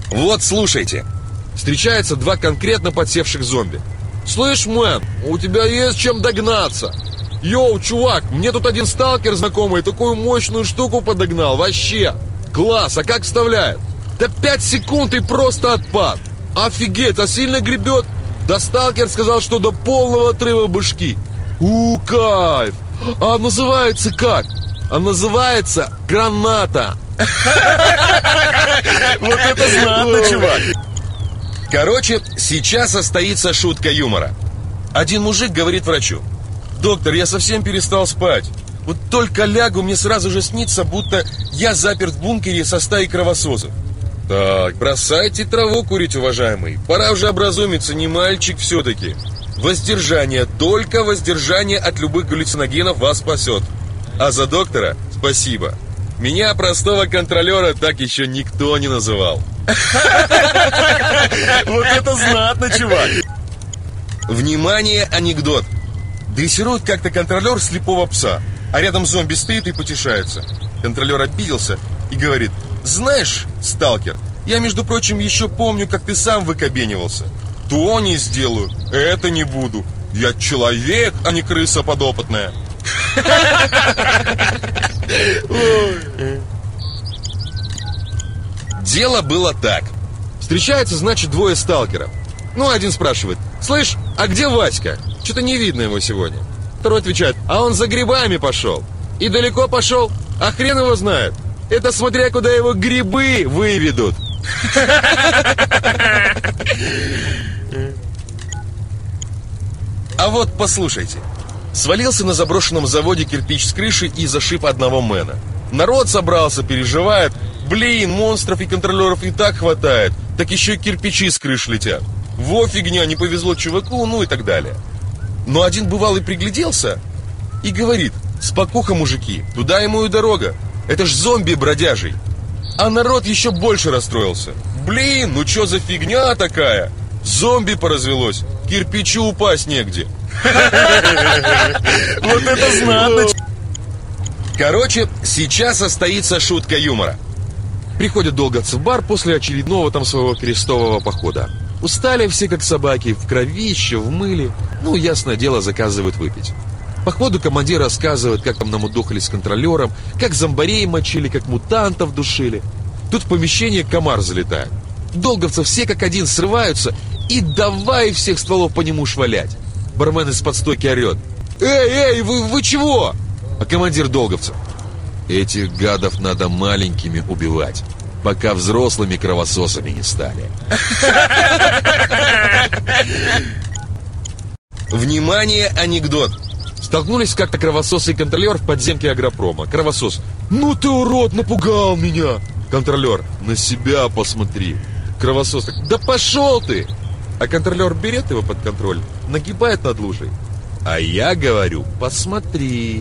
Вот слушайте. Встречаются два конкретно подсевших зомби. Слышь, мэн, у тебя есть чем догнаться? Йоу, чувак, мне тут один сталкер знакомый такую мощную штуку подогнал. Вообще, класс, а как вставляет? Да 5 секунд и просто отпад. Офигеть, а сильно гребет? Да сталкер сказал, что до полного отрыва башки. Кайф. А называется как? А называется граната. Вот это знатно, чувак. Короче, сейчас состоится шутка юмора. Один мужик говорит врачу: доктор, я совсем перестал спать. Вот только лягу, мне сразу же снится, будто я заперт в бункере со стаей кровососов. Так, бросайте траву курить, уважаемый. Пора уже образумиться, не мальчик все-таки. Воздержание, только воздержание от любых галлюциногенов вас спасет. А за доктора спасибо. Меня, простого контролера, так еще никто не называл. Вот это знатно, чувак. Внимание, анекдот. Дрессирует как-то контролер слепого пса, а рядом зомби стоит и потешается. Контролер обиделся и говорит: знаешь, сталкер, я, между прочим, еще помню, как ты сам выкобенивался. То не сделаю, это не буду. Я человек, а не крыса подопытная. Дело было так. Встречаются, значит, двое сталкеров. Ну, один спрашивает: слышь, а где Васька? Что-то не видно его сегодня. Второй отвечает: а он за грибами пошел. И далеко пошел? А хрен его знает. Это смотря куда его грибы выведут. А вот послушайте. Свалился на заброшенном заводе кирпич с крыши и зашиб одного мэна. Народ собрался, переживает. Блин, монстров и контролеров и так хватает, так еще и кирпичи с крыш летят. Во фигня, не повезло чуваку, ну и так далее. Но один бывалый пригляделся и говорит: спокуха, мужики, туда ему и дорога. Это ж зомби бродяжий. А народ еще больше расстроился. Блин, ну что за фигня такая? Зомби поразвелось, кирпичу упасть негде. Вот это знатно. Короче, сейчас состоится шутка юмора. Приходят долговцы в бар после очередного там своего крестового похода. Устали все как собаки, в кровище, в мыле. Ну, ясное дело, заказывают выпить. По ходу командир рассказывает, как там намудохались с контролером, как зомбарей мочили, как мутантов душили. Тут в помещение комар залетает. Долговцы все как один срываются и давай всех стволов по нему швалять. Бармен из-под стойки орет: эй, вы чего? А командир долговцев: этих гадов надо маленькими убивать, пока взрослыми кровососами не стали. Внимание, анекдот. Столкнулись как-то кровосос и контролер в подземке агропрома. Кровосос: ну ты урод, напугал меня. Контролер: на себя посмотри. Кровосос: да пошел ты. А контролер берет его под контроль, нагибает над лужей. А я говорю: посмотри.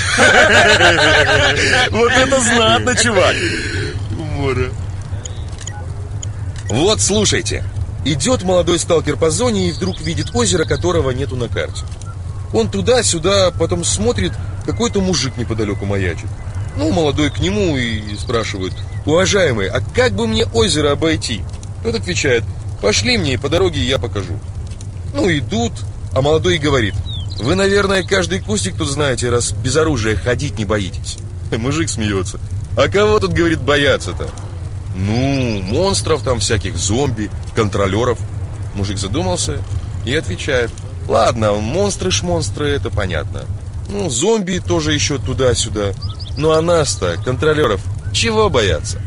Вот это знатно, чувак. Умора. Вот слушайте. Идет молодой сталкер по зоне и вдруг видит озеро, которого нету на карте. Он туда-сюда, потом смотрит, какой-то мужик неподалеку маячит. Ну, молодой к нему и спрашивает: уважаемый, а как бы мне озеро обойти? Тот отвечает: пошли мне, и по дороге я покажу. Ну, идут, а молодой говорит: вы, наверное, каждый кустик тут знаете, раз без оружия ходить не боитесь. Мужик смеется: а кого тут, говорит, бояться-то? Ну, монстров там всяких, зомби, контролеров. Мужик задумался и отвечает: ладно, монстры-шмонстры, это понятно. Ну, зомби тоже еще туда-сюда. Ну, а нас-то, контролеров, чего бояться?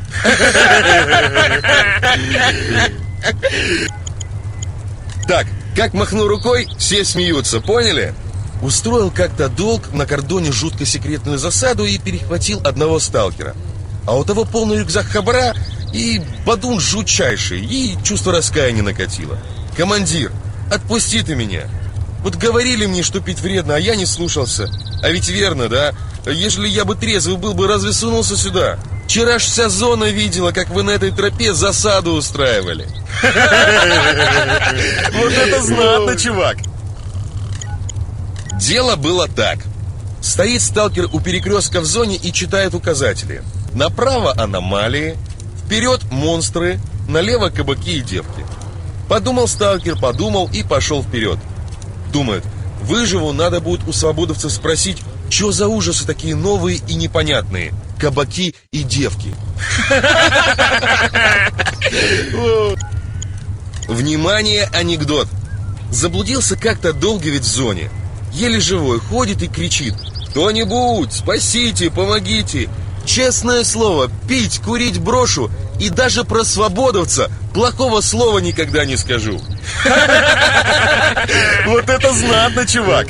Так, как махну рукой, все смеются, поняли? Устроил как-то долг на кордоне жутко секретную засаду и перехватил одного сталкера. А у того полный рюкзак хабара и бадун жутчайший, и чувство раскаяния накатило. Командир, отпусти ты меня. Вот говорили мне, что пить вредно, а я не слушался. А ведь верно, да? Ежели я бы трезвый был бы, разве сунулся сюда? Вчера ж вся зона видела, как вы на этой тропе засаду устраивали. Вот это знатно, чувак. Дело было так. Стоит сталкер у перекрестка в зоне и читает указатели. Направо аномалии, Вперед монстры, налево кабаки и девки. Подумал сталкер, подумал и пошел вперед. Думает, выживу, надо будет у свободовцев спросить, что за ужасы такие новые и непонятные. Кабаки и девки. Внимание, анекдот. Заблудился как-то долговец в зоне. Еле живой, ходит и кричит: «Кто-нибудь, спасите, помогите! Честное слово, пить, курить брошу, и даже про свободовца плохого слова никогда не скажу». Вот это знатно, чувак.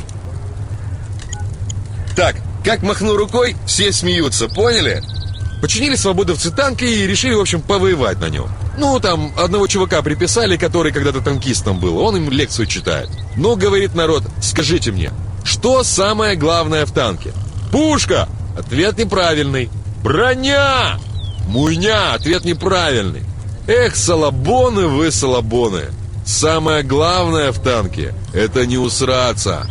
Так, как махну рукой, все смеются, поняли? Починили свободовцы танки и решили, в общем, повоевать на нем. Ну, там одного чувака приписали, который когда-то танкистом был. Он им лекцию читает. Ну, говорит народ, скажите мне, что самое главное в танке? Пушка! Ответ неправильный. Броня! Муйня! Ответ неправильный. Эх, салабоны вы, салабоны. Самое главное в танке — это не усраться.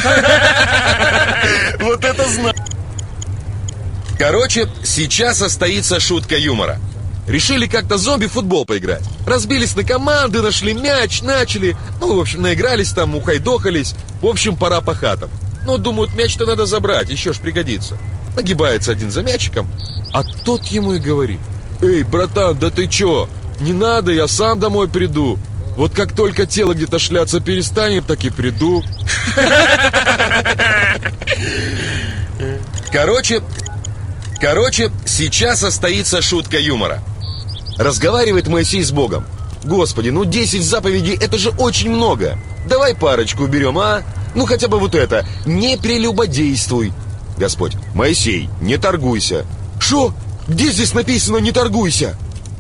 Вот это знаю. Короче, сейчас состоится шутка юмора. Решили как-то зомби в футбол поиграть. Разбились на команды, нашли мяч, начали. Ну, в общем, наигрались там, ухайдохались. В общем, пора по хатам. Ну, думают, мяч-то надо забрать, еще ж пригодится. Нагибается один за мячиком, а тот ему и говорит: «Эй, братан, да ты чё? Не надо, я сам домой приду. Вот как только тело где-то шляться перестанет, так и приду». Короче, сейчас состоится шутка юмора. Разговаривает Моисей с Богом. «Господи, ну 10 заповедей — это же очень много. Давай парочку уберем, а? Ну хотя бы вот это: не прелюбодействуй». Господь: «Моисей, не торгуйся». «Шо? Где здесь написано «не торгуйся»?»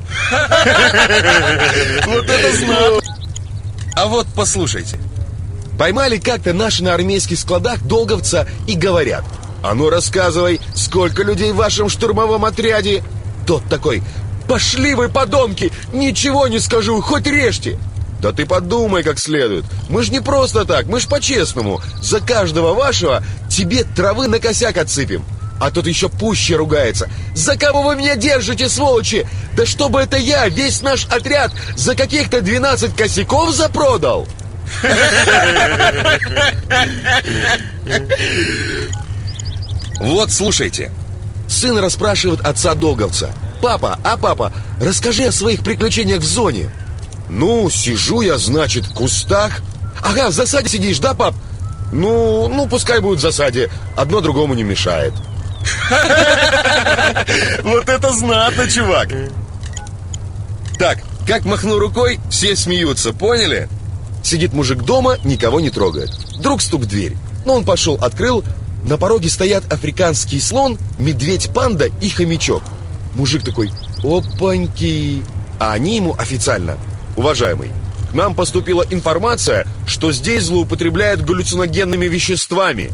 Вот это знак. А вот послушайте. Поймали как-то наши на армейских складах долговца и говорят: «А ну рассказывай, сколько людей в вашем штурмовом отряде?» Тот такой: «Пошли вы, подонки, ничего не скажу, хоть режьте». «Да ты подумай как следует, мы ж не просто так, мы ж по-честному. За каждого вашего тебе травы на косяк отсыпем». А тот еще пуще ругается: «За кого вы меня держите, сволочи? Да чтобы это я, весь наш отряд, за каких-то 12 косяков запродал!» Вот, слушайте. Сын расспрашивает отца долговца: «Папа, расскажи о своих приключениях в зоне». «Ну, сижу я, значит, в кустах». «Ага, в засаде сидишь, да, пап?» Ну, пускай будет в засаде, одно другому не мешает». Вот это знатно, чувак. Так, как махну рукой, все смеются, поняли? Сидит мужик дома, никого не трогает. Вдруг стук в дверь. Ну, он пошел, открыл. На пороге стоят африканский слон, медведь-панда и хомячок. Мужик такой: «Опаньки!» А они ему официально: «Уважаемый, к нам поступила информация, что здесь злоупотребляют галлюциногенными веществами».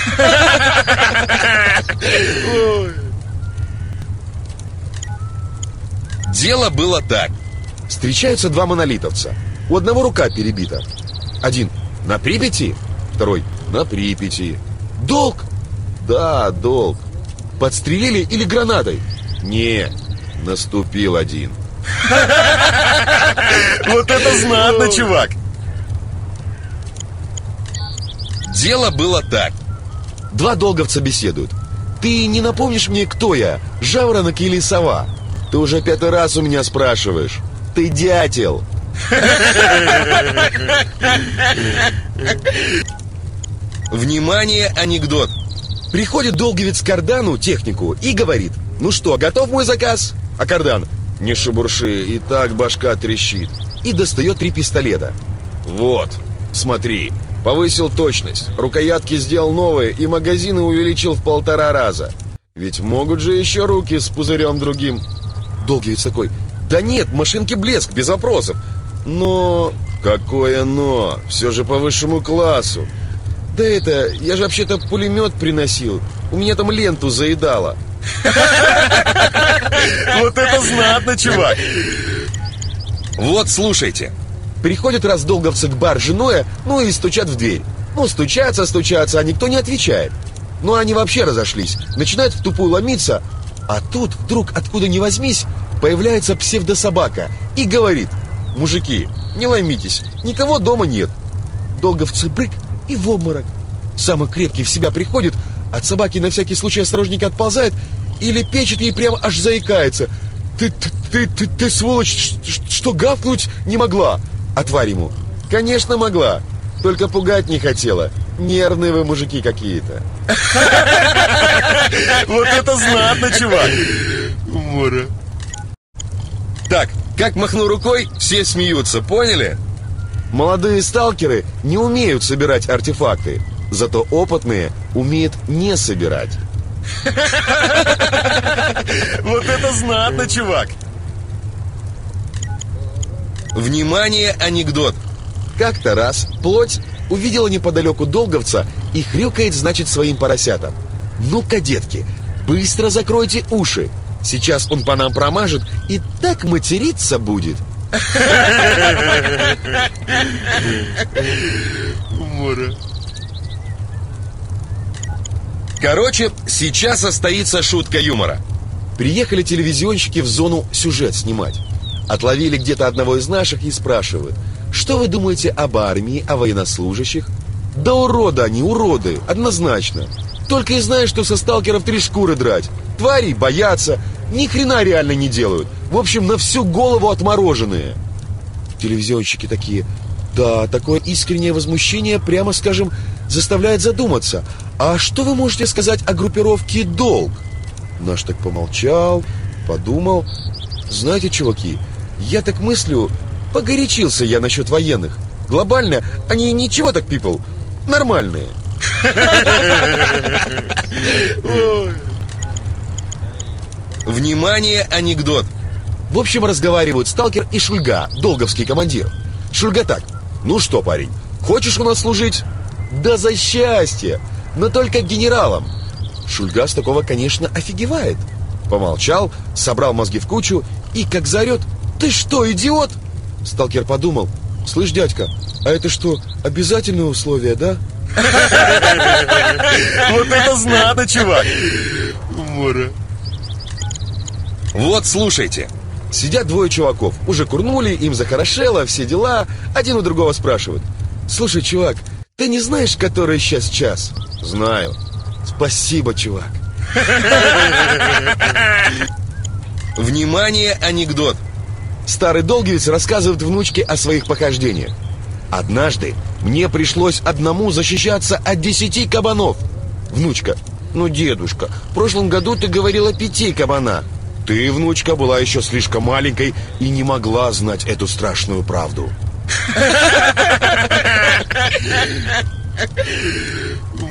Дело было так. Встречаются два монолитовца. У одного рука перебита. Один: «На Припяти?» Второй: «На Припяти». «Долг?» «Да, долг». «Подстрелили или гранатой?» «Не, наступил один». Вот это знатно, чувак. Дело было так. Два долговца беседуют. «Ты не напомнишь мне, кто я, жаворонок или сова?» «Ты уже 5-й раз у меня спрашиваешь. Ты дятел». Внимание, анекдот. Приходит долговец к Кардану, технику, и говорит: «Ну что, готов мой заказ?» А Кардан: «Не шебурши, и так башка трещит». И достает 3 пистолета. «Вот, смотри, повысил точность, рукоятки сделал новые и магазины увеличил в 1,5 раза. Ведь могут же еще руки с пузырем другим». Долговец такой: «Да нет, машинки блеск, без вопросов». «Но...» «Какое «но»? Все же по высшему классу». «Да это, я же вообще-то пулемет приносил. У меня там ленту заедало». Вот это знатно, чувак. Вот, слушайте. Приходят раз долговцы к бар-женое, ну и стучат в дверь. Ну, стучатся, а никто не отвечает. Ну, они вообще разошлись, начинают в тупую ломиться. А тут вдруг, откуда ни возьмись, появляется псевдособака и говорит: «Мужики, не ломитесь, никого дома нет». Долговцы брык и в обморок. Самый крепкий в себя приходит, от собаки на всякий случай осторожненько отползает и лепечет ей прямо аж заикается: Ты, сволочь, что гавкнуть не могла? А тварь ему: конечно могла, только пугать не хотела. Нервные вы мужики какие-то. Вот это знатно, чувак. Умора. Так, как махну рукой, все смеются, поняли? Молодые сталкеры не умеют собирать артефакты, зато опытные умеют не собирать. Вот это знатно, чувак. Внимание, анекдот. Как-то раз плоть увидела неподалеку долговца и хрюкает, значит, своим поросятам: «Ну-ка, детки, быстро закройте уши. Сейчас он по нам промажет и так материться будет». Умора. Короче, сейчас состоится шутка юмора. Приехали телевизионщики в зону сюжет снимать. Отловили где-то одного из наших и спрашивают: что вы думаете об армии, о военнослужащих? Да уроды они, уроды, однозначно. Только и знают, что со сталкеров 3 шкуры драть. Тварей боятся, ни хрена реально не делают. В общем, на всю голову отмороженные. Телевизионщики такие: да, такое искреннее возмущение, прямо скажем, заставляет задуматься. А что вы можете сказать о группировке «Долг»? Наш так помолчал, подумал: знаете, чуваки, я так мыслю, погорячился я насчет военных. Глобально они ничего так, people, нормальные. Внимание, анекдот. В общем, разговаривают сталкер и Шульга, долговский командир. Шульга так: ну что, парень, хочешь у нас служить? Да за счастье, но только генералом. Шульга с такого, конечно, офигевает. Помолчал, собрал мозги в кучу и как заорет: ты что, идиот? Сталкер подумал: слышь, дядька, а это что, обязательное условие, да? Вот это знатно, чувак. Умора. Вот, слушайте. Сидят 2 чуваков, уже курнули, им захорошело, все дела. Один у другого спрашивает: слушай, чувак, ты не знаешь, который сейчас час? Знаю. Спасибо, чувак. Внимание, анекдот. Старый долговец рассказывает внучке о своих похождениях. Однажды мне пришлось одному защищаться от 10 кабанов. Внучка: ну, дедушка, в прошлом году ты говорил о 5 кабанах. Ты, внучка, была еще слишком маленькой и не могла знать эту страшную правду.